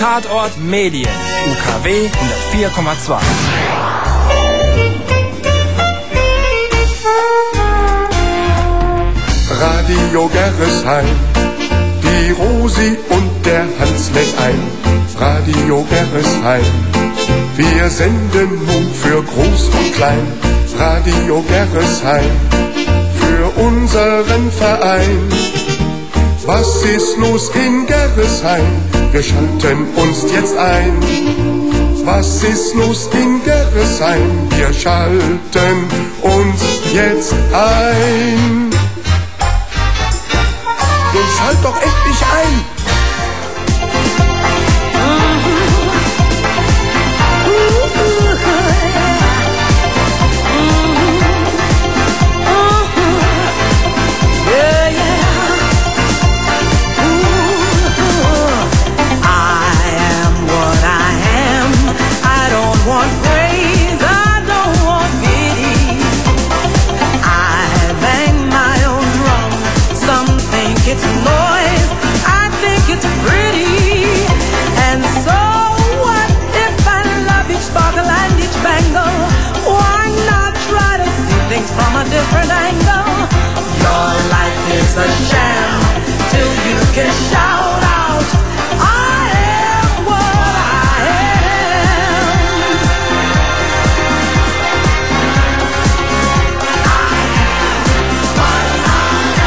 Tatort Medien, UKW 104,2. Radio Gerresheim, die Rosi und der Hans lädt ein. Radio Gerresheim, wir senden nun für Groß und Klein. Radio Gerresheim, für unseren Verein. Was ist los in Gerresheim? Wir schalten uns jetzt ein. Was ist los in Gerresheim? Wir schalten uns jetzt ein. Nun schalt doch endlich ein! From a different angle, your life is a sham till you can shout out, I am what I am. I am what I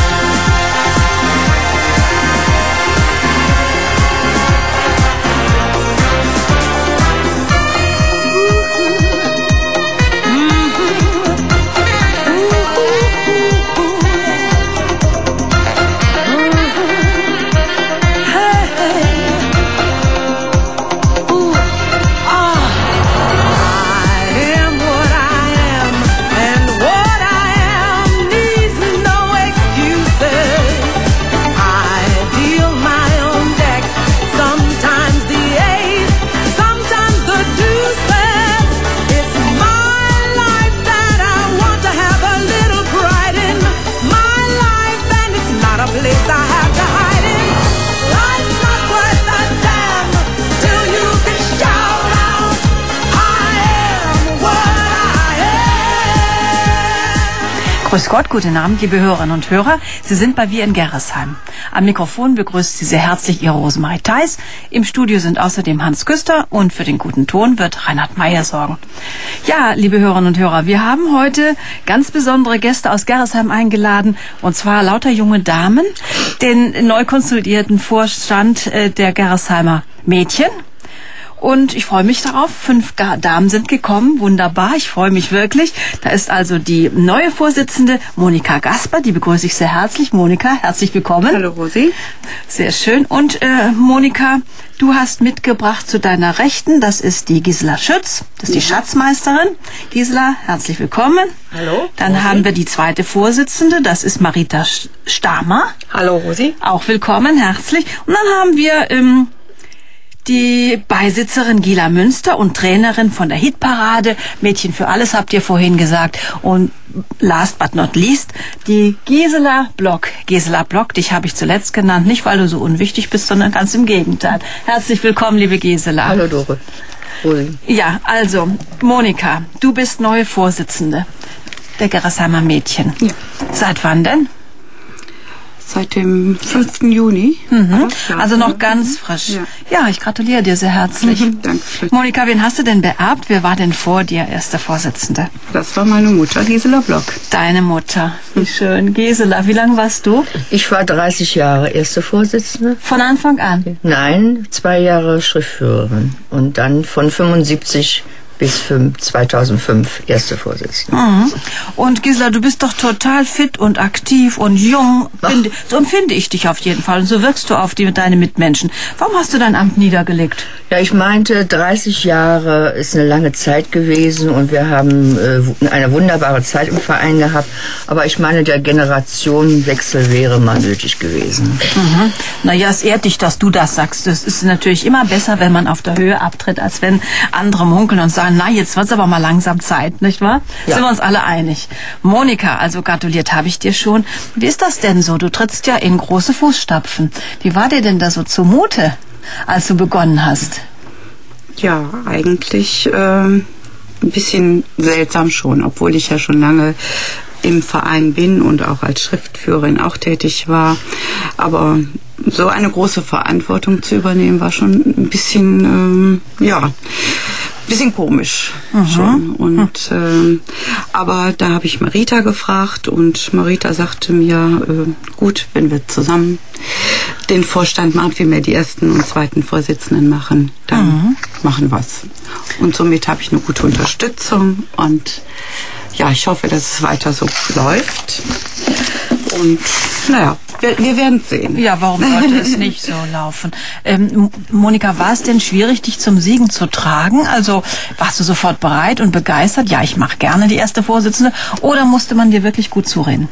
Grüß Gott, guten Abend, liebe Hörerinnen und Hörer. Sie sind bei Wir in Gerresheim. Am Mikrofon begrüßt Sie sehr herzlich Ihre Rosemarie Theis. Im Studio sind außerdem Hans Küster und für den guten Ton wird Reinhard Meyer sorgen. Ja, liebe Hörerinnen und Hörer, wir haben heute ganz besondere Gäste aus Gerresheim eingeladen, und zwar lauter junge Damen, den neu konstituierten Vorstand der Gerresheimer Mädchen. Und ich freue mich darauf. 5 Damen sind gekommen. Wunderbar. Ich freue mich wirklich. Da ist also die neue Vorsitzende Monika Gasper. Die begrüße ich sehr herzlich. Monika, herzlich willkommen. Hallo Rosi. Sehr schön. Und Monika, du hast mitgebracht zu deiner Rechten, das ist die Gisela Schütz. Das ist die Schatzmeisterin. Gisela, herzlich willkommen. Hallo. Dann Rosi. haben wir die zweite Vorsitzende. Das ist Marita Stamer. Hallo Rosi. Auch willkommen, herzlich. Und dann haben wir die Beisitzerin Gila Münster und Trainerin von der Hitparade. Mädchen für alles habt ihr vorhin gesagt. Und last but not least, die Gisela Block. Gisela Block, dich habe ich zuletzt genannt, nicht weil du so unwichtig bist, sondern ganz im Gegenteil. Herzlich willkommen, liebe Gisela. Hallo Dore. Rosi. Ja, also, Monika, du bist neue Vorsitzende der Gerresheimer Mädchen. Ja. Seit wann denn? Seit dem 5. Juni. Also noch ganz frisch. Ja, ich gratuliere dir sehr herzlich. Dankeschön. Monika, wen hast du denn beerbt? Wer war denn vor dir erste Vorsitzende? Das war meine Mutter, Gisela Block. Deine Mutter. Wie schön. Gisela, wie lange warst du? Ich war 30 Jahre erste Vorsitzende. Von Anfang an? Nein, 2 Jahre Schriftführerin. Und dann von 75 bis 2005 erste Vorsitzende. Mhm. Und Gisela, du bist doch total fit und aktiv und jung. So empfinde ich dich auf jeden Fall. Und so wirkst du auf deine Mitmenschen. Warum hast du dein Amt niedergelegt? Ja, ich meinte, 30 Jahre ist eine lange Zeit gewesen und wir haben eine wunderbare Zeit im Verein gehabt. Aber ich meine, der Generationenwechsel wäre mal nötig gewesen. Mhm. Naja, es ehrt dich, dass du das sagst. Es ist natürlich immer besser, wenn man auf der Höhe abtritt, als wenn andere munkeln und sagen, na, jetzt wird's aber mal langsam Zeit, nicht wahr? Ja. Sind wir uns alle einig. Monika, also gratuliert habe ich dir schon. Wie ist das denn so? Du trittst ja in große Fußstapfen. Wie war dir denn da so zumute, als du begonnen hast? Ja, eigentlich ein bisschen seltsam schon, obwohl ich ja schon lange im Verein bin und auch als Schriftführerin auch tätig war. Aber so eine große Verantwortung zu übernehmen, war schon ein bisschen, bisschen komisch schon. Und aber da habe ich Marita gefragt und Marita sagte mir, gut, wenn wir zusammen den Vorstand machen, vielmehr die ersten und zweiten Vorsitzenden machen, dann machen wir's. Und somit habe ich eine gute Unterstützung und ja, ich hoffe, dass es weiter so läuft. Und naja, wir werden sehen. Ja, warum sollte es nicht so laufen? Monika, war es denn schwierig, dich zum Siegen zu tragen? Also warst du sofort bereit und begeistert? Ja, ich mache gerne die erste Vorsitzende. Oder musste man dir wirklich gut zureden?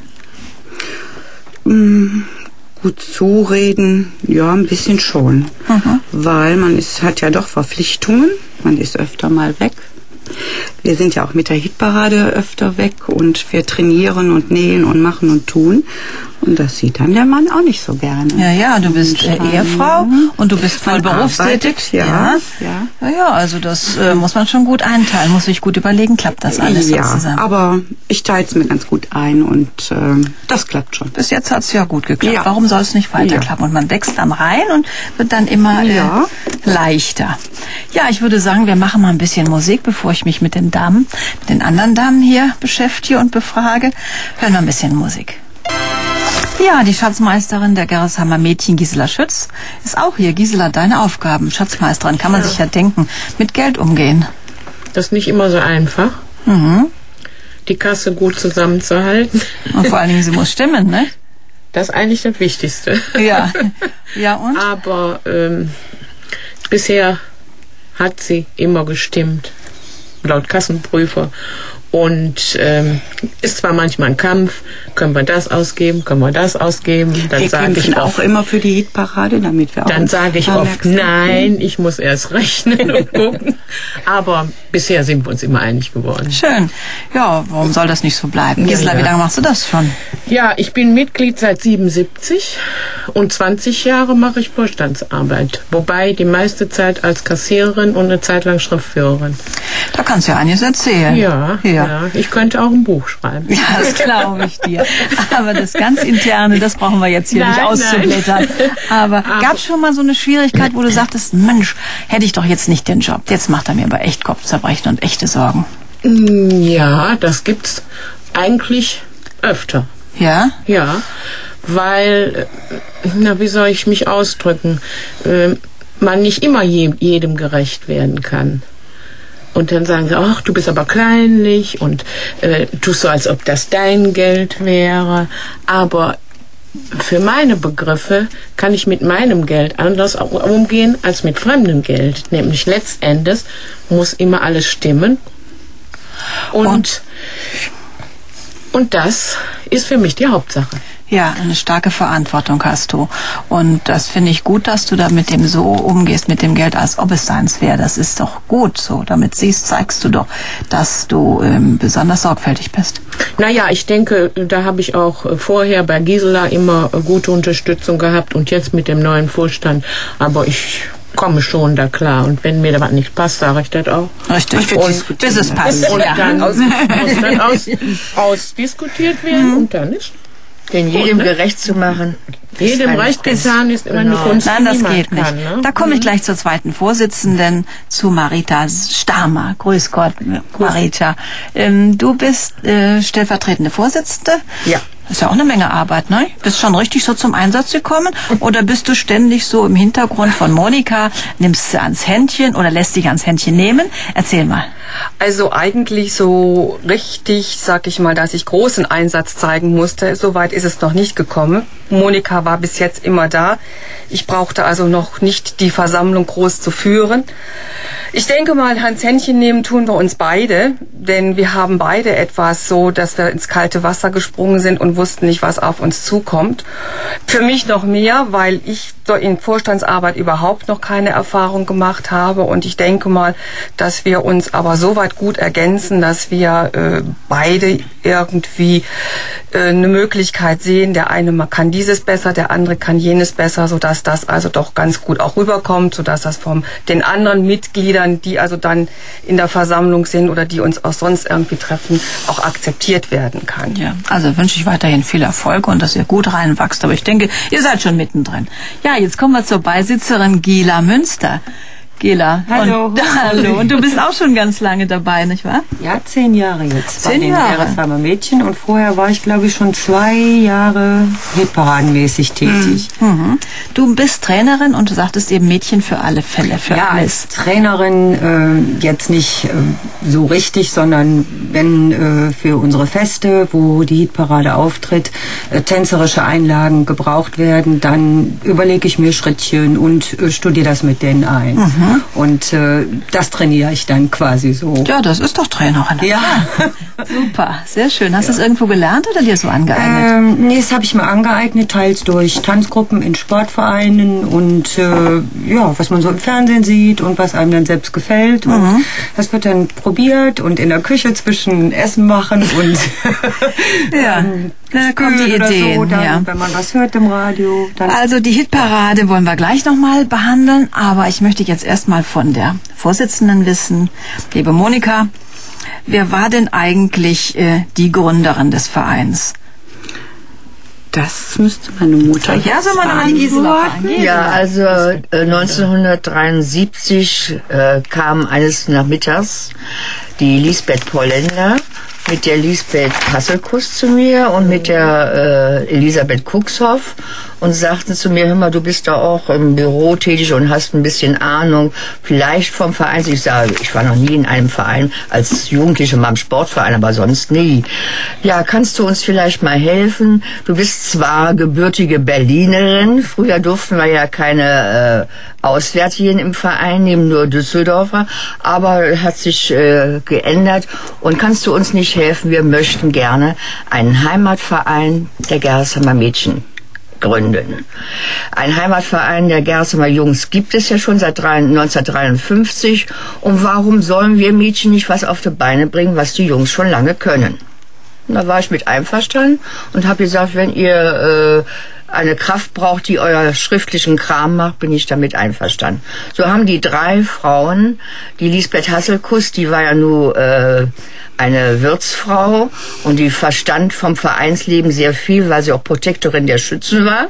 Gut zureden, ja, ein bisschen schon. Weil man hat ja doch Verpflichtungen. Man ist öfter mal weg. Wir sind ja auch mit der Hitparade öfter weg und wir trainieren und nähen und machen und tun. Und das sieht dann der Mann auch nicht so gerne. Ja, du bist Ehefrau und du bist voll Man berufstätig. arbeitet, ja. Ja, also das muss man schon gut einteilen, muss sich gut überlegen, klappt das alles so zusammen. Aber ich teile es mir ganz gut ein und das klappt schon. Bis jetzt hat es ja gut geklappt. Ja. Warum soll es nicht weiterklappen? Und man wächst dann rein und wird dann immer leichter. Ja, ich würde sagen, wir machen mal ein bisschen Musik, bevor ich mich mit den Damen, mit den anderen Damen hier beschäftige und befrage. Hören wir ein bisschen Musik. Ja, die Schatzmeisterin der Gerresheimer Mädchen, Gisela Schütz, ist auch hier. Gisela, deine Aufgaben, Schatzmeisterin, kann man sich ja denken, mit Geld umgehen. Das ist nicht immer so einfach, die Kasse gut zusammenzuhalten. Und vor allen Dingen, sie muss stimmen, ne? Das ist eigentlich das Wichtigste. Ja. Ja, und? Aber bisher hat sie immer gestimmt, laut Kassenprüfer. Und ist zwar manchmal ein Kampf, können wir das ausgeben, können wir das ausgeben. Dann Wir sage ich kämpfen auch oft, immer für die Hitparade, damit wir auch... dann sage ich oft, nein, ich muss erst rechnen und gucken. Aber bisher sind wir uns immer einig geworden. Schön. Ja, warum soll das nicht so bleiben? Gisela, wie lange machst du das schon? Ja, ich bin Mitglied seit 77 und 20 Jahre mache ich Vorstandsarbeit. Wobei die meiste Zeit als Kassiererin und eine Zeit lang Schriftführerin. Da kannst du ja einiges erzählen. Ja, ich könnte auch ein Buch schreiben. Ja, das glaube ich dir. Aber das ganz Interne, das brauchen wir jetzt hier nicht auszublättern. Aber gab es schon mal so eine Schwierigkeit, wo du sagtest, Mensch, hätte ich doch jetzt nicht den Job. Jetzt macht er mir aber echt Kopfzerbrechen und echte Sorgen. Ja, das gibt's eigentlich öfter. Ja? Ja, weil, wie soll ich mich ausdrücken, man nicht immer jedem gerecht werden kann. Und dann sagen sie, ach, du bist aber kleinlich und tust so, als ob das dein Geld wäre. Aber für meine Begriffe kann ich mit meinem Geld anders umgehen als mit fremdem Geld. Nämlich letztendlich muss immer alles stimmen. Und das ist für mich die Hauptsache. Ja, eine starke Verantwortung hast du. Und das finde ich gut, dass du da mit dem so umgehst, mit dem Geld, als ob es deins wäre. Das ist doch gut so. Damit zeigst du doch, dass du besonders sorgfältig bist. Naja, ich denke, da habe ich auch vorher bei Gisela immer gute Unterstützung gehabt und jetzt mit dem neuen Vorstand. Aber ich komme schon da klar. Und wenn mir da was nicht passt, sage ich das auch. Richtig. Und bis es passt. Und dann muss dann ausdiskutiert werden und dann ist Den jedem gerecht zu machen. jedem recht getan ist immer eine Kunst, Nein, das niemand geht nicht. kann, ne? Da komme ich gleich zur zweiten Vorsitzenden, zu Marita Stamer. Grüß Gott, Marita. Du bist stellvertretende Vorsitzende. Ja. Das ist ja auch eine Menge Arbeit, ne? Bist schon richtig so zum Einsatz gekommen? Oder bist du ständig so im Hintergrund von Monika, nimmst sie ans Händchen oder lässt dich ans Händchen nehmen? Erzähl mal. Also eigentlich so richtig, sag ich mal, dass ich großen Einsatz zeigen musste. Soweit ist es noch nicht gekommen. Monika war bis jetzt immer da. Ich brauchte also noch nicht die Versammlung groß zu führen. Ich denke mal, Hans Händchen nehmen tun wir uns beide, denn wir haben beide etwas so, dass wir ins kalte Wasser gesprungen sind und wussten nicht, was auf uns zukommt. Für mich noch mehr, weil ich in Vorstandsarbeit überhaupt noch keine Erfahrung gemacht habe und ich denke mal, dass wir uns aber so weit gut ergänzen, dass wir beide irgendwie eine Möglichkeit sehen. Der eine kann dieses besser, der andere kann jenes besser, sodass das also doch ganz gut auch rüberkommt, sodass das von den anderen Mitgliedern, die also dann in der Versammlung sind oder die uns auch sonst irgendwie treffen, auch akzeptiert werden kann. Ja, also wünsche ich weiterhin viel Erfolg und dass ihr gut reinwachst. Aber ich denke, ihr seid schon mittendrin. Ja, jetzt kommen wir zur Beisitzerin Gela Münster. Gela. Hallo. Hallo. Und du bist auch schon ganz lange dabei, nicht wahr? Ja, 10 Jahre jetzt. 10 Jahre. Gerresheimer Mädchen. Und vorher war ich, glaube ich, schon 2 Jahre hitparadenmäßig tätig. Mhm. Du bist Trainerin und du sagtest eben Mädchen für alle Fälle. Für ja, alles. als Trainerin jetzt nicht so richtig, sondern wenn für unsere Feste, wo die Hitparade auftritt, tänzerische Einlagen gebraucht werden, dann überlege ich mir Schrittchen und studiere das mit denen ein. Mhm. Und das trainiere ich dann quasi so. Ja, das ist doch Trainerin. Ja. Super, sehr schön. Hast du es irgendwo gelernt oder dir so angeeignet? Nee, das habe ich mir angeeignet, teils durch Tanzgruppen in Sportvereinen und ja, was man so im Fernsehen sieht und was einem dann selbst gefällt. Und das wird dann probiert und in der Küche zwischen Essen machen und ja. Da kommen die Ideen, so, dann, ja. wenn man was hört im Radio. Dann Also die Hitparade wollen wir gleich nochmal behandeln, aber ich möchte jetzt erstmal von der Vorsitzenden wissen, liebe Monika, wer war denn eigentlich die Gründerin des Vereins? Das müsste meine Mutter. Ja, soll man noch eine Gisela fragen? Ja, also 1973 kam eines Nachmittags die Lisbeth Polländer mit der Lisbeth Hasselkuss zu mir und mit der Elisabeth Kuxhoff und sagten zu mir, hör mal, du bist da auch im Büro tätig und hast ein bisschen Ahnung, vielleicht vom Verein. Ich sage, ich war noch nie in einem Verein, als Jugendliche mal im Sportverein, aber sonst nie. Ja, kannst du uns vielleicht mal helfen? Du bist zwar gebürtige Berlinerin, früher durften wir ja keine Auswärtigen im Verein nehmen, nur Düsseldorfer, aber hat sich geändert und kannst du uns nicht helfen? Wir möchten gerne einen Heimatverein der Gerresheimer Mädchen gründen. Ein Heimatverein der Gerresheimer Jungs gibt es ja schon seit 1953. Und warum sollen wir Mädchen nicht was auf die Beine bringen, was die Jungs schon lange können? Und da war ich mit einverstanden und habe gesagt, wenn ihr eine Kraft braucht, die euer schriftlichen Kram macht, bin ich damit einverstanden. So haben die 3 Frauen, die Lisbeth Hasselkuss, die war ja nur eine Wirtsfrau und die verstand vom Vereinsleben sehr viel, weil sie auch Protektorin der Schützen war.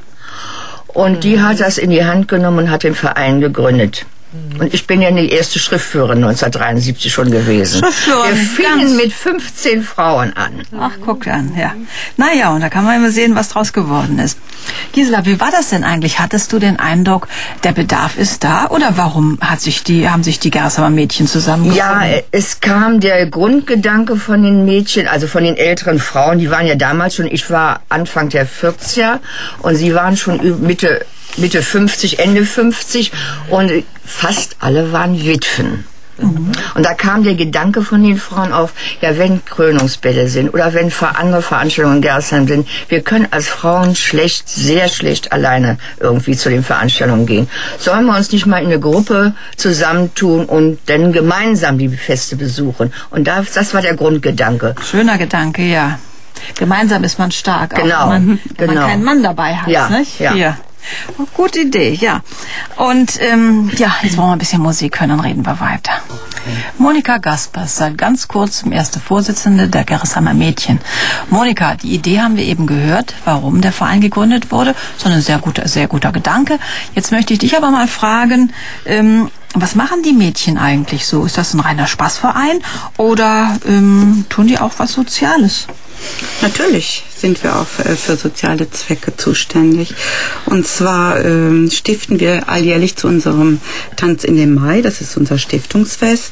Und die hat das in die Hand genommen und hat den Verein gegründet. Und ich bin ja die erste Schriftführerin 1973 schon gewesen. Wir fingen mit 15 Frauen an. Ach, guck an, ja. Naja, und da kann man immer sehen, was draus geworden ist. Gisela, wie war das denn eigentlich? Hattest du den Eindruck, der Bedarf ist da? Oder warum haben sich die Gerresheimer Mädchen zusammengefunden? Ja, es kam der Grundgedanke von den Mädchen, also von den älteren Frauen, die waren ja damals schon, ich war Anfang der 40er und sie waren schon Mitte 50, Ende 50 und fast alle waren Witwen. Mhm. Und da kam der Gedanke von den Frauen auf, ja, wenn Krönungsbälle sind oder wenn andere Veranstaltungen in Gerresheim sind, wir können als Frauen sehr schlecht alleine irgendwie zu den Veranstaltungen gehen. Sollen wir uns nicht mal in eine Gruppe zusammentun und dann gemeinsam die Feste besuchen? Und das war der Grundgedanke. Schöner Gedanke, ja. Gemeinsam ist man stark, genau, auch wenn man keinen Mann dabei hat. Ja, nicht? ja. Ja. Oh, gute Idee, ja. Und ja, jetzt wollen wir ein bisschen Musik hören, dann reden wir weiter. Okay. Monika Gaspers, seit ganz kurzem erste Vorsitzende der Gerresheimer Mädchen. Monika, die Idee haben wir eben gehört, warum der Verein gegründet wurde. So ein sehr guter Gedanke. Jetzt möchte ich dich aber mal fragen, was machen die Mädchen eigentlich so? Ist das ein reiner Spaßverein oder tun die auch was Soziales? Natürlich sind wir auch für soziale Zwecke zuständig. Und zwar stiften wir alljährlich zu unserem Tanz in den Mai, das ist unser Stiftungsfest,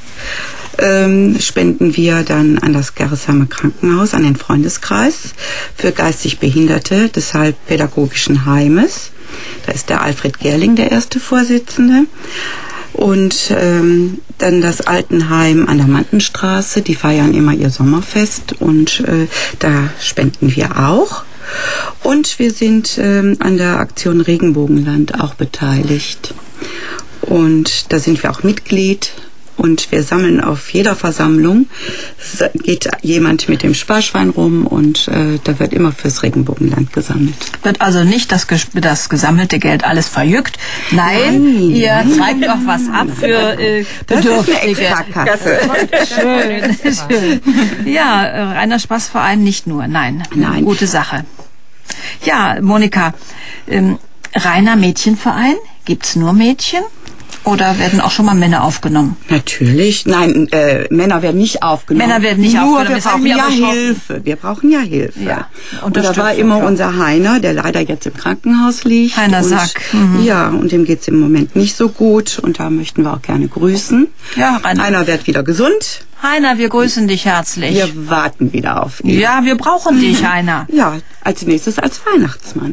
spenden wir dann an das Gerresheimer Krankenhaus, an den Freundeskreis für geistig Behinderte, deshalb pädagogischen Heimes. Da ist der Alfred Gerling der erste Vorsitzende. Und dann das Altenheim an der Mantenstraße, die feiern immer ihr Sommerfest und da spenden wir auch. Und wir sind an der Aktion Regenbogenland auch beteiligt. Und da sind wir auch Mitglied. Und wir sammeln auf jeder Versammlung, geht jemand mit dem Sparschwein rum und da wird immer fürs Regenbogenland gesammelt. Wird also nicht das gesammelte Geld alles verjückt. Nein, ihr zeigt auch was ab für Bedürftige. Das ist eine Extrakasse. Schön. Ja, reiner Spaßverein nicht nur. Nein, gute Sache. Ja, Monika, reiner Mädchenverein, gibt's nur Mädchen? Oder werden auch schon mal Männer aufgenommen? Natürlich. Nein, Männer werden nicht aufgenommen. Männer werden nicht aufgenommen. Wir brauchen ja Hilfe. Wir brauchen ja Hilfe. Ja, und da war immer unser Heiner, der leider jetzt im Krankenhaus liegt. Heiner Sack. Ja, und dem geht's im Moment nicht so gut. Und da möchten wir auch gerne grüßen. Ja, Heiner wird wieder gesund. Heiner, wir grüßen dich herzlich. Wir warten wieder auf ihn. Ja, wir brauchen dich, Heiner. Ja, als nächstes als Weihnachtsmann.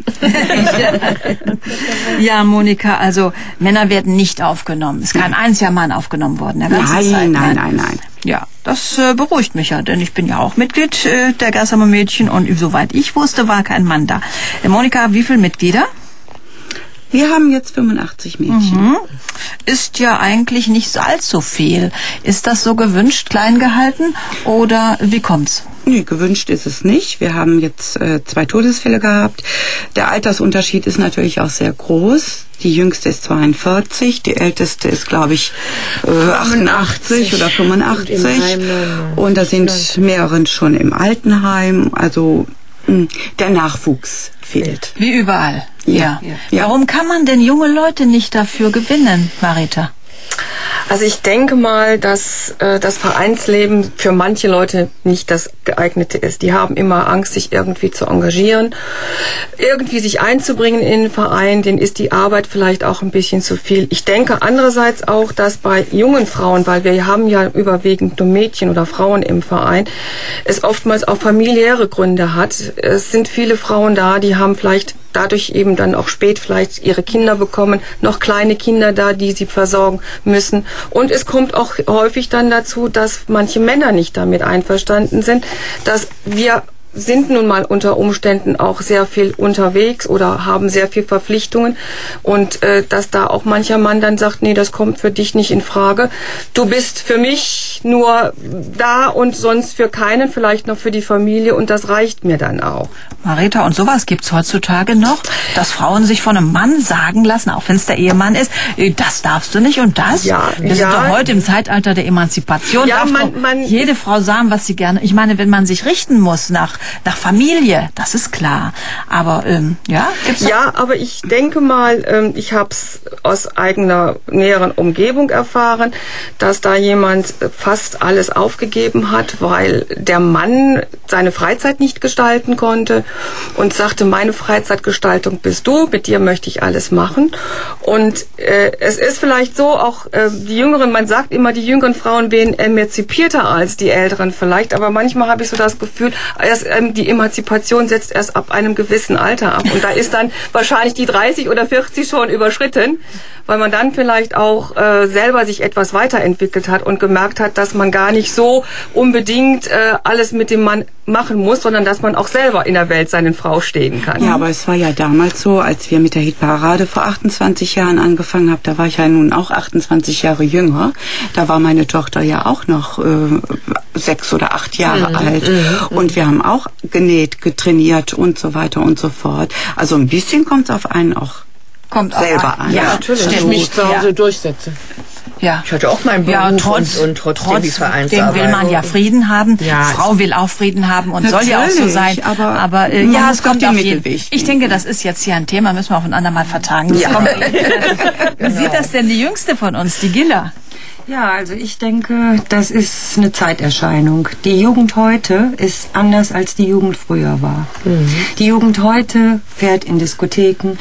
Ja, Monika, also Männer werden nicht aufgenommen. Es ist kein einziger Mann aufgenommen worden. Nein. Ja, das beruhigt mich ja, denn ich bin ja auch Mitglied der Gersheimer Mädchen und soweit ich wusste, war kein Mann da. Monika, wie viele Mitglieder? Wir haben jetzt 85 Mädchen. Ist ja eigentlich nicht allzu viel. Ist das so gewünscht, klein gehalten oder wie kommt's? Nee, gewünscht ist es nicht. Wir haben jetzt 2 Todesfälle gehabt. Der Altersunterschied ist natürlich auch sehr groß. Die jüngste ist 42, die älteste ist, glaube ich, 88 oder 85. Und da sind mehrere schon im Altenheim. Also der Nachwuchs fehlt. Wie überall. Ja. Warum kann man denn junge Leute nicht dafür gewinnen, Marita? Also ich denke mal, dass das Vereinsleben für manche Leute nicht das geeignete ist. Die haben immer Angst, sich irgendwie zu engagieren, irgendwie sich einzubringen in den Verein. Denen ist die Arbeit vielleicht auch ein bisschen zu viel. Ich denke andererseits auch, dass bei jungen Frauen, weil wir haben ja überwiegend nur Mädchen oder Frauen im Verein, es oftmals auch familiäre Gründe hat. Es sind viele Frauen da, die haben vielleicht dadurch eben dann auch spät vielleicht ihre Kinder bekommen, noch kleine Kinder da, die sie versorgen müssen. Und es kommt auch häufig dann dazu, dass manche Männer nicht damit einverstanden sind, dass wir sind nun mal unter Umständen auch sehr viel unterwegs oder haben sehr viel Verpflichtungen und dass da auch mancher Mann dann sagt, nee, das kommt für dich nicht in Frage. Du bist für mich nur da und sonst für keinen, vielleicht noch für die Familie und das reicht mir dann auch. Marita, und sowas gibt's heutzutage noch, dass Frauen sich von einem Mann sagen lassen, auch wenn es der Ehemann ist, das darfst du nicht und das? Ja, wir sind doch heute im Zeitalter der Emanzipation. Ja, jede Frau sagen, was sie gerne. Ich meine, wenn man sich richten muss nach Familie, das ist klar. Aber gibt's ja, aber ich denke mal, ich habe es aus eigener näheren Umgebung erfahren, dass da jemand fast alles aufgegeben hat, weil der Mann seine Freizeit nicht gestalten konnte und sagte, meine Freizeitgestaltung bist du, mit dir möchte ich alles machen. Und es ist vielleicht so, auch die Jüngeren, man sagt immer, die jüngeren Frauen wären emanzipierter als die Älteren vielleicht, aber manchmal habe ich so das Gefühl, die Emanzipation setzt erst ab einem gewissen Alter ab. Und da ist dann wahrscheinlich die 30 oder 40 schon überschritten, weil man dann vielleicht auch selber sich etwas weiterentwickelt hat und gemerkt hat, dass man gar nicht so unbedingt alles mit dem Mann machen muss, sondern dass man auch selber in der Welt seinen Frau stehen kann. Ja, aber es war ja damals so, als wir mit der Hitparade vor 28 Jahren angefangen haben, da war ich ja nun auch 28 Jahre jünger, da war meine Tochter ja auch noch 6 oder 8 Jahre alt und wir haben auch genäht, getrainiert und so weiter und so fort. Also ein bisschen kommt es auf einen auch selber an. Ja, natürlich. Ich mich zu Hause durchsetze. Ja. Ich hatte auch meinen Beruf und trotzdem die Vereinsarbeit. Will man ja Frieden haben. Ja. Frau will auch Frieden haben und Natürlich, soll ja auch so sein. Aber ja, es kommt auf jeden Fall. Ich denke, das ist jetzt hier ein Thema, müssen wir auf ein andermal vertagen. Ja. Wie sieht das denn die Jüngste von uns, die Gilla? Ja, also ich denke, das ist eine Zeiterscheinung. Die Jugend heute ist anders, als die Jugend früher war. Die Jugend heute fährt in Diskotheken,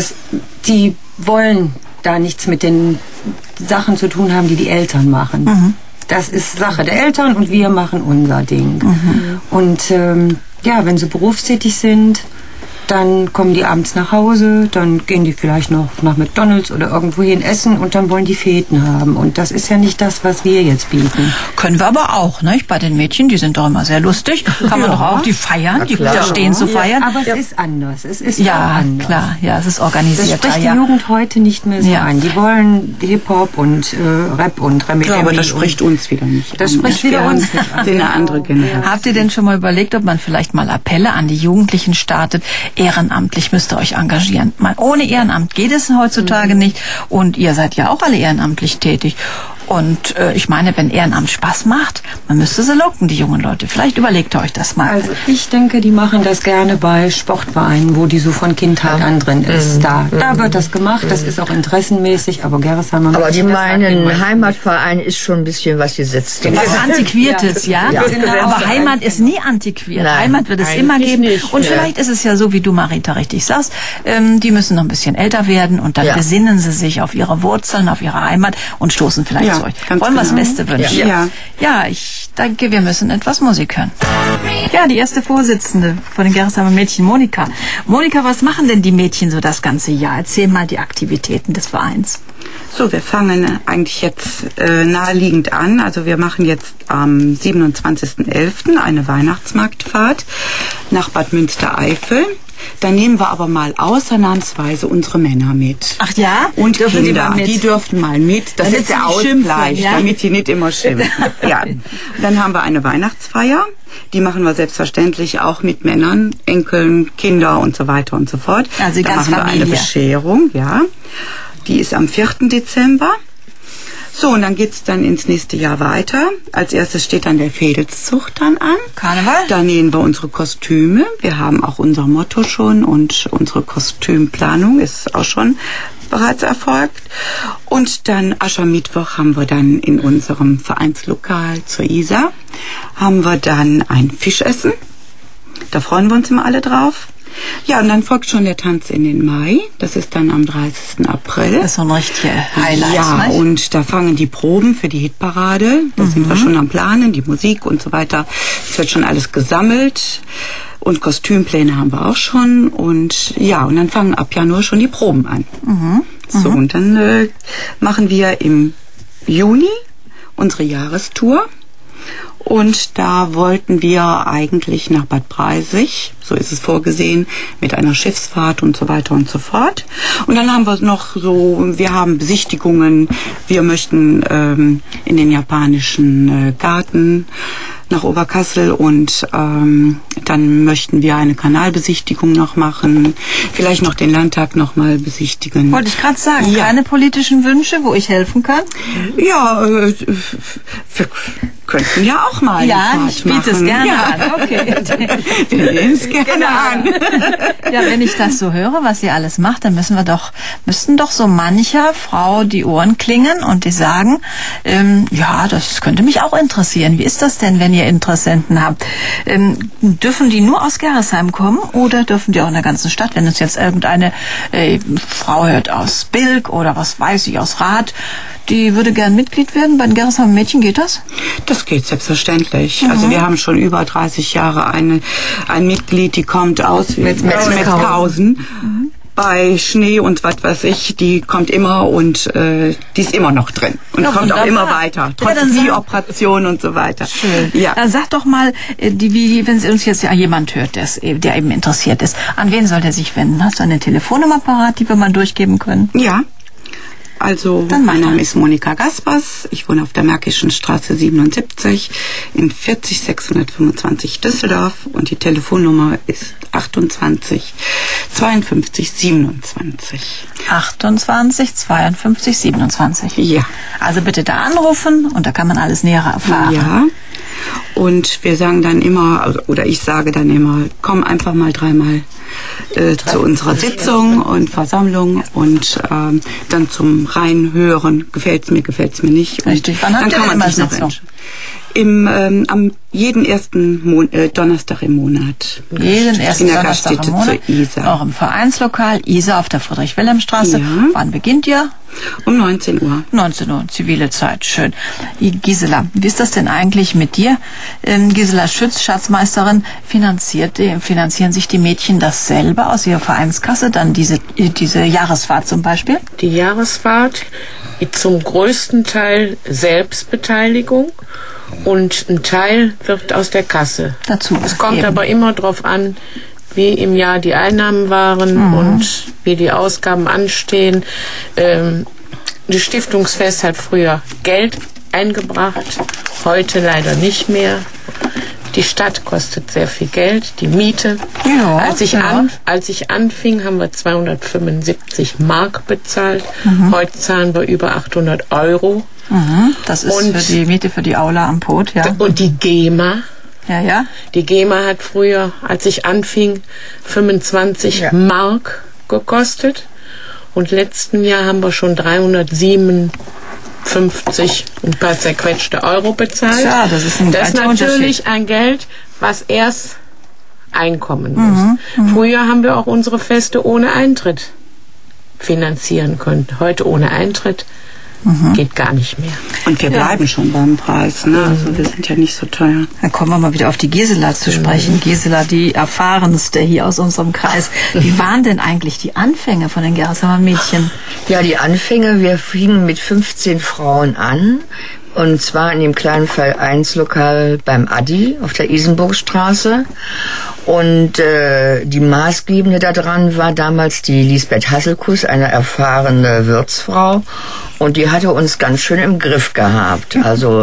die wollen da nichts mit den Sachen zu tun haben, die die Eltern machen. Das ist Sache der Eltern und wir machen unser Ding. Und wenn sie berufstätig sind, dann kommen die abends nach Hause, dann gehen die vielleicht noch nach McDonald's oder irgendwo hin essen und dann wollen die Feten haben. Und das ist ja nicht das, was wir jetzt bieten. Können wir aber auch, nicht? Bei den Mädchen, die sind doch immer sehr lustig. Kann man doch auch, die feiern, die verstehen zu feiern. Aber es ist anders. Es ist anders. Klar, ja, es ist organisierter. Das spricht die Jugend heute nicht mehr so an. Die wollen Hip-Hop und Rap und Remedy. Ja, aber das spricht uns wieder nicht. Das spricht wieder uns nicht an. Eine andere Generation. Habt ihr denn schon mal überlegt, ob man vielleicht mal Appelle an die Jugendlichen startet? Ehrenamtlich müsst ihr euch engagieren. Ohne Ehrenamt geht es heutzutage nicht. Und ihr seid ja auch alle ehrenamtlich tätig. Und ich meine, wenn Ehrenamt Spaß macht, man müsste sie locken, die jungen Leute. Vielleicht überlegt ihr euch das mal. Also ich denke, die machen das gerne bei Sportvereinen, wo die so von Kindheit an drin ist. Da wird das gemacht, das ist auch interessenmäßig, aber Gerresheimer... Aber die meinen, Heimatverein ist schon ein bisschen was gesetzt. Was Antiquiertes, ja. Genau. Aber Heimat ist nie antiquiert. Nein, Heimat wird es immer geben. Nicht, und vielleicht ist es ja so, wie du, Marita, richtig sagst, die müssen noch ein bisschen älter werden und dann besinnen sie sich auf ihre Wurzeln, auf ihre Heimat und stoßen vielleicht euch. Wollen wir das Beste wünschen? Ja, ich denke, wir müssen etwas Musik hören. Ja, die erste Vorsitzende von den Gerresheimer Mädchen, Monika. Monika, was machen denn die Mädchen so das ganze Jahr? Erzähl mal die Aktivitäten des Vereins. So, wir fangen eigentlich jetzt naheliegend an. Also wir machen jetzt am 27.11. eine Weihnachtsmarktfahrt nach Bad Münstereifel. Da nehmen wir aber mal ausnahmsweise unsere Männer mit. Ach ja? Und dürfen Kinder, die dürfen mal mit. Das ist der Ausgleich, damit die nicht immer schimpfen. Ja. Dann haben wir eine Weihnachtsfeier. Die machen wir selbstverständlich auch mit Männern, Enkeln, Kinder und so weiter und so fort. Also da ganz machen wir Familie. eine Bescherung, ja. Die ist am 4. Dezember. So, und dann geht's dann ins nächste Jahr weiter. Als erstes steht dann der Fädelszug dann an. Karneval. Da nähen wir unsere Kostüme. Wir haben auch unser Motto schon und unsere Kostümplanung ist auch schon bereits erfolgt. Und dann Aschermittwoch haben wir dann in unserem Vereinslokal zur Isar, haben wir dann ein Fischessen. Da freuen wir uns immer alle drauf. Ja, und dann folgt schon der Tanz in den Mai. Das ist dann am 30. April. Das ist so ein richtiger Highlight. Ja, nicht? und da fangen die Proben für die Hitparade. Da sind wir schon am Planen, die Musik und so weiter. Es wird schon alles gesammelt. Und Kostümpläne haben wir auch schon. Und ja, und dann fangen ab Januar schon die Proben an. So, und dann machen wir im Juni unsere Jahrestour. Und da wollten wir eigentlich nach Bad Breisig, so ist es vorgesehen, mit einer Schiffsfahrt und so weiter und so fort. Und dann haben wir noch so, wir haben Besichtigungen, wir möchten in den japanischen Garten nach Oberkassel und dann möchten wir eine Kanalbesichtigung noch machen, vielleicht noch den Landtag noch mal besichtigen. Wollte ich gerade sagen, keine politischen Wünsche, wo ich helfen kann? Ja, wir könnten ja auch mal ich biete es gerne an. Okay. Wir nehmen es gerne an. Ja, wenn ich das so höre, was ihr alles macht, dann müssten doch so mancher Frau die Ohren klingen und die sagen, das könnte mich auch interessieren. Wie ist das denn, wenn ihr Interessenten habt? Dürfen die nur aus Gerresheim kommen oder dürfen die auch in der ganzen Stadt? Wenn uns jetzt irgendeine Frau hört aus Bilk oder was weiß ich, aus Rath, die würde gern Mitglied werden bei den Gerresheimer Mädchen, geht das? Das geht selbstverständlich. Also wir haben schon über 30 Jahre ein Mitglied, die kommt aus Metzghausen. Bei Schnee und was weiß ich, die kommt immer und die ist immer noch drin und kommt auch immer weiter, trotz Operation und so weiter. Schön. Ja. Dann sag doch mal, wenn uns jetzt jemand hört, der eben interessiert ist, an wen soll der sich wenden? Hast du eine Telefonnummer parat, die wir mal durchgeben können? Ja. Also, mein Name ist Monika Gaspers. Ich wohne auf der Märkischen Straße 77 in 40625 Düsseldorf und die Telefonnummer ist 28 52 27. 28 52 27. Ja. Also bitte da anrufen und da kann man alles näher erfahren. Ja. Und wir sagen dann immer, oder ich sage dann immer, komm einfach mal dreimal zu unserer Sitzung und Versammlung und dann zum Reinhören, gefällt's mir nicht. Richtig, wann habt ihr immer Sitzung? am jeden ersten Donnerstag im Monat. Jeden ersten in der Donnerstag Gaststätte im Monat. zur Isar. Auch im Vereinslokal Isar auf der Friedrich-Wilhelm-Straße. Ja. Wann beginnt ihr? Um 19 Uhr. 19 Uhr, zivile Zeit, schön. Gisela, wie ist das denn eigentlich mit dir? Gisela Schütz, Schatzmeisterin, finanzieren sich die Mädchen das selber aus ihrer Vereinskasse, dann diese Jahresfahrt zum Beispiel? Die Jahresfahrt zum größten Teil Selbstbeteiligung und ein Teil wird aus der Kasse. Dazu. Es kommt eben. aber immer drauf an, wie im Jahr die Einnahmen waren und wie die Ausgaben anstehen. Die Stiftungsfest hat früher Geld eingebracht, heute leider nicht mehr. Die Stadt kostet sehr viel Geld, die Miete. Ja, Als ich anfing, haben wir 275 Mark bezahlt. Heute zahlen wir über 800 Euro. Das ist für die Miete für die Aula am Pot, ja. Und die GEMA. Ja. Die GEMA hat früher, als ich anfing, 25 Mark gekostet. Und letzten Jahr haben wir schon 357 ein paar zerquetschte Euro bezahlt. Ja, das ist ein Das ist natürlich ein Geld, was erst einkommen muss. Früher haben wir auch unsere Feste ohne Eintritt finanzieren können. Heute ohne Eintritt geht gar nicht mehr. Und wir bleiben schon beim Preis, ne? Also wir sind ja nicht so teuer. Dann kommen wir mal wieder auf die Gisela zu sprechen. Gisela, die erfahrenste hier aus unserem Kreis. Wie waren denn eigentlich die Anfänge von den Gerresheimer Mädchen? Ja, die Anfänge, wir fingen mit 15 Frauen an. Und zwar in dem kleinen Vereinslokal beim Adi auf der Isenburgstraße. Und die Maßgebende daran war damals die Lisbeth Hasselkus, eine erfahrene Wirtsfrau. Und die hatte uns ganz schön im Griff gehabt. Also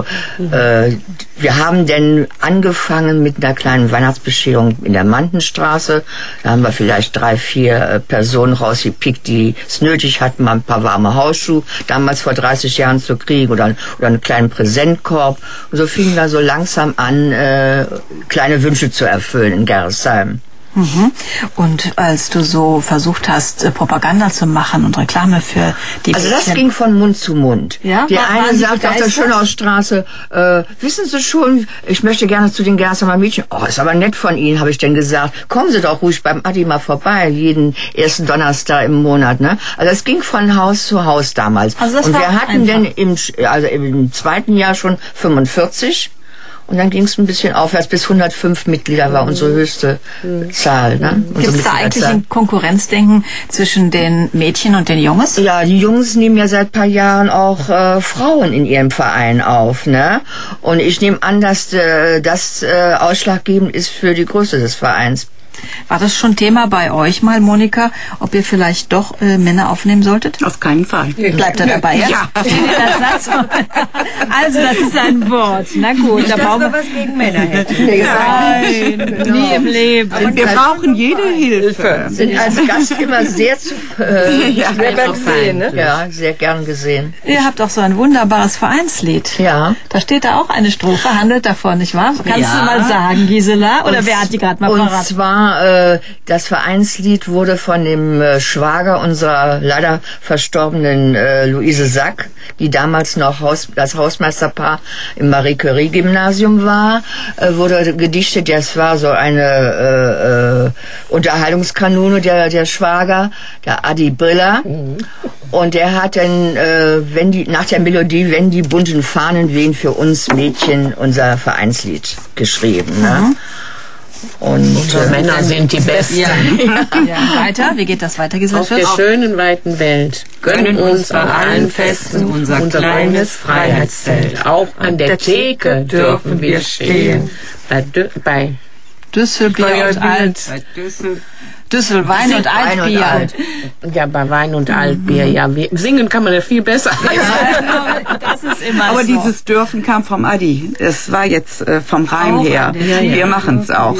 wir haben denn angefangen mit einer kleinen Weihnachtsbescherung in der Mantenstraße. Da haben wir vielleicht 3, 4 Personen rausgepickt, die es nötig hatten, mal ein paar warme Hausschuhe, damals vor 30 Jahren zu kriegen oder einen kleinen Präsentkorb. Und so fingen wir so langsam an, kleine Wünsche zu erfüllen in Gerresheim. Und als du so versucht hast, Propaganda zu machen und Reklame für die Also das Mädchen- ging von Mund zu Mund. Ja? Der Waren eine die sagt auf der begeistert? Schönhausstraße, wissen Sie schon, ich möchte gerne zu den Gerresheimer Mädchen. Oh, ist aber nett von Ihnen, habe ich denn gesagt. Kommen Sie doch ruhig beim Adi mal vorbei, jeden ersten Donnerstag im Monat. Ne? Also es ging von Haus zu Haus damals. Also das und war wir hatten einfach. dann im zweiten Jahr schon 45. Und dann ging es ein bisschen aufwärts, bis 105 Mitglieder war unsere höchste Zahl. Ne? Gibt es da eigentlich ein Konkurrenzdenken zwischen den Mädchen und den Jungs? Ja, die Jungs nehmen ja seit ein paar Jahren auch Frauen in ihrem Verein auf, ne? Und ich nehme an, dass das ausschlaggebend ist für die Größe des Vereins. War das schon Thema bei euch mal, Monika, ob ihr vielleicht doch Männer aufnehmen solltet? Auf keinen Fall. Bleibt er dabei, ja? Ja. Das Satz. Also, das ist ein Wort. Na gut, da brauchen wir was gegen Männer hätte. Nein, nie im Leben. Wir brauchen jede Hilfe. Sind als Gast immer sehr gesehen, ne? Ja, sehr gern gesehen. Ihr habt auch so ein wunderbares Vereinslied. Ja. Da steht da auch eine Strophe, handelt davon, nicht wahr? Kannst du mal sagen, Gisela? Oder wer hat die gerade mal Und parat? zwar, das Vereinslied wurde von dem Schwager unserer leider verstorbenen Luise Sack, die damals noch das Hausmeisterpaar im Marie-Curie-Gymnasium war, wurde gedichtet. Das war so eine Unterhaltungskanone, der Schwager, der Adi Briller. Und der hat dann, nach der Melodie, wenn die bunten Fahnen wehen, für uns Mädchen unser Vereinslied geschrieben. Ne? Und Unsere Männer sind die Besten. Ja, weiter. Wie geht das weiter, Gisela Auf der Schütz? schönen, weiten Welt gönnen uns an allen Festen unser kleines Freiheitszelt. Auch an der Theke dürfen wir stehen. Bei Düsselbier und Alt. Düssel, Wein und Altbier. Ja, bei Wein und Altbier. Ja, singen kann man ja viel besser. Das ist immer Aber so. dieses Dürfen kam vom Adi. Es war jetzt vom Reim her. Wir machen es auch.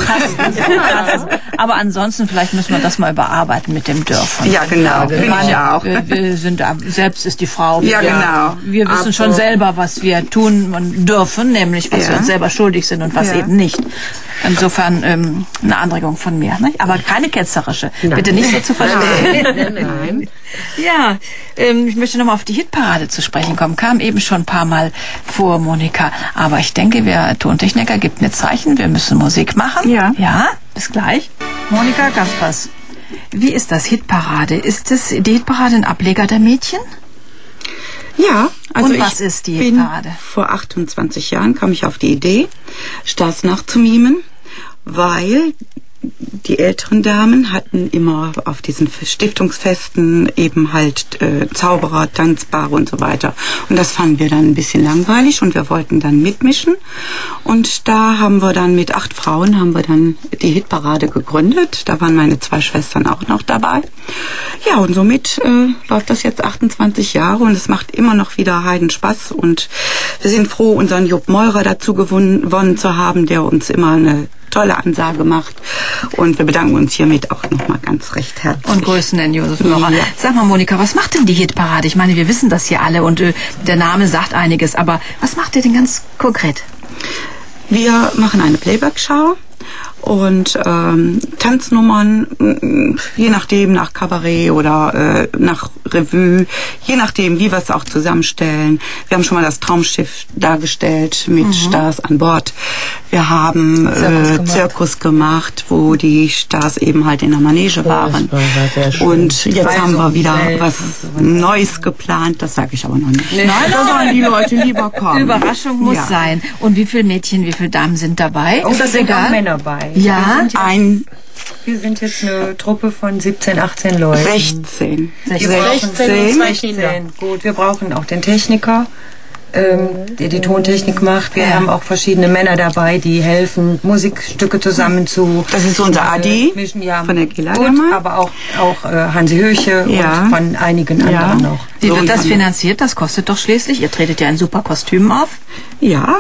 Aber ansonsten, vielleicht müssen wir das mal überarbeiten mit dem Dürfen. Ja, genau. Finde ich auch. Wir sind selbst ist die Frau. Ja, genau. Wir wissen schon selber, was wir tun und dürfen, nämlich was wir uns selber schuldig sind und was eben nicht. Insofern eine Anregung von mir, nicht? Aber keine ketzerische. Bitte nicht so zu verstehen. Nein. Ja, ich möchte nochmal auf die Hitparade zu sprechen kommen. Kam eben schon ein paar Mal vor, Monika. Aber ich denke, der Tontechniker gibt mir Zeichen. Wir müssen Musik machen. Ja. Ja, bis gleich. Monika Gaspers, wie ist das Hitparade? Ist die Hitparade ein Ableger der Mädchen? Ja, also Und was ist die bin Hitparade? vor 28 Jahren kam ich auf die Idee, Stars nachzumimen, weil die älteren Damen hatten immer auf diesen Stiftungsfesten eben halt Zauberer, Tanzpaare und so weiter. Und das fanden wir dann ein bisschen langweilig und wir wollten dann mitmischen. Und da haben wir dann mit 8 Frauen haben wir dann die Hitparade gegründet. Da waren meine 2 Schwestern auch noch dabei. Ja, und somit läuft das jetzt 28 Jahre und es macht immer noch wieder Heidenspaß. Und wir sind froh, unseren Jupp Meurer dazu gewonnen zu haben, der uns immer eine tolle Ansage macht. Und wir bedanken uns hiermit auch nochmal ganz recht herzlich. Und grüßen den Josef Meurer. Ja. Sag mal, Monika, was macht denn die Hitparade? Ich meine, wir wissen das hier alle und der Name sagt einiges, aber was macht ihr denn ganz konkret? Wir machen eine Playback-Show und Tanznummern, je nachdem, nach Kabarett oder nach Revue, je nachdem, wie wir es auch zusammenstellen. Wir haben schon mal das Traumschiff dargestellt mit Stars an Bord. Wir haben Zirkus gemacht, wo die Stars eben halt in der Manege waren. Und jetzt haben wir wieder was Neues geplant, das sage ich aber noch nicht. Nein, da sollen die Leute lieber kommen. Überraschung muss sein. Und wie viele Mädchen, wie viele Damen sind dabei? Oh, da sind auch Männer bei. Ja, Wir sind jetzt eine Truppe von 17, 18 Leuten. 16. Wir brauchen 16. Gut, wir brauchen auch den Techniker, der die Tontechnik macht. Wir haben auch verschiedene Männer dabei, die helfen, Musikstücke zusammen zu... Das ist unser Adi mischen, ja, von der Gila. aber auch Hansi Höche und von einigen anderen noch. Wie wird das finanziert? Das kostet doch schließlich. Ihr tretet ja in super Kostümen auf. Ja,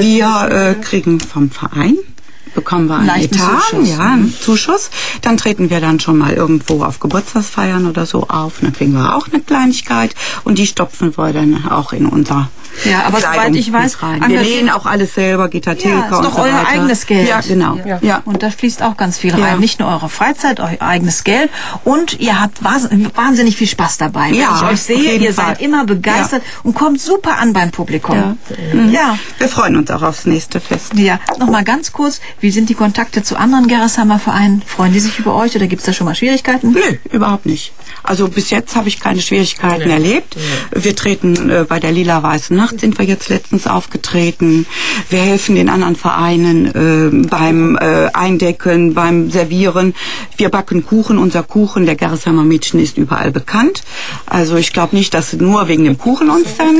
wir kriegen vom Verein, bekommen wir einen Etat, einen Zuschuss. Dann treten wir dann schon mal irgendwo auf Geburtstagsfeiern oder so auf. Dann kriegen wir auch eine Kleinigkeit und die stopfen wir dann auch in unser Ja, aber soweit ich weiß, rein. Wir nähen auch alles selber, Gitter Tilke ist und doch so euer weiter. eigenes Geld. Ja, genau. Ja. Und da fließt auch ganz viel Ja. rein. Nicht nur eure Freizeit, euer eigenes Geld. Und ihr habt wahnsinnig viel Spaß dabei. Wenn Ja, ich euch auf sehe, jeden ihr Fall. seid immer begeistert und kommt super an beim Publikum. Ja. Wir freuen uns auch aufs nächste Fest. Ja, nochmal ganz kurz, wie sind die Kontakte zu anderen Gerresheimer Vereinen? Freuen die sich über euch oder gibt es da schon mal Schwierigkeiten? Nö, überhaupt nicht. Also bis jetzt habe ich keine Schwierigkeiten erlebt. Wir treten bei der Lila-Weißen Nacht, sind wir jetzt letztens aufgetreten. Wir helfen den anderen Vereinen beim Eindecken, beim Servieren. Wir backen Kuchen. Unser Kuchen, der Gerresheimer Mädchen, ist überall bekannt. Also ich glaube nicht, dass nur wegen dem Kuchen uns dann...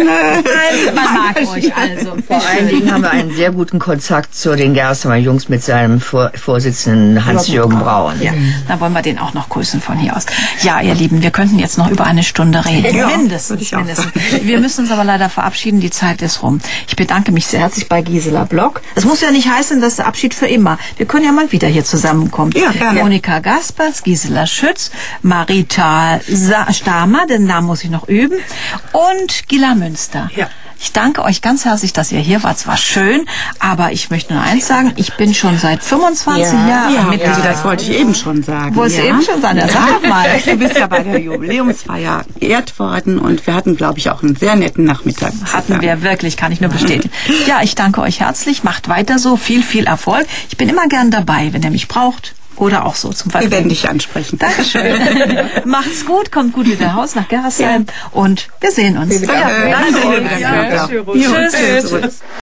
Man mag euch also. Vor allen Dingen haben wir einen sehr guten Kontakt zu den Gerresheimer Jungs mit seinem Vorsitzenden Hans-Jürgen Braun. Ja, da wollen wir den auch noch grüßen von hier aus. Ja, ihr Lieben, wir könnten jetzt noch über eine Stunde reden. Ja, mindestens. Wir müssen uns aber leider verabschieden, die Zeit ist rum. Ich bedanke mich sehr herzlich bei Gisela Block. Es muss ja nicht heißen, dass der Abschied für immer. Wir können ja mal wieder hier zusammenkommen. Ja, gerne. Monika Gaspers, Gisela Schütz, Marita Stamer, den Namen muss ich noch üben, und Gila Münster. Ja. Ich danke euch ganz herzlich, dass ihr hier wart. Es war schön, aber ich möchte nur eins sagen, ich bin schon seit 25 Jahren Mitglied. Das wollte ich eben schon sagen. Wolltest du eben schon sagen? Ja, sag doch mal. Du bist ja bei der Jubiläumsfeier geehrt worden und wir hatten, glaube ich, auch einen sehr netten Nachmittag. Hatten wir wirklich, kann ich nur bestätigen. Ja, ich danke euch herzlich. Macht weiter so. Viel, viel Erfolg. Ich bin immer gern dabei, wenn ihr mich braucht. Oder auch so zum Vergnügen. Wir werden dich ansprechen. Dankeschön. Macht's gut, kommt gut wieder raus nach Gerresheim und wir sehen uns. Danke. Tschüss.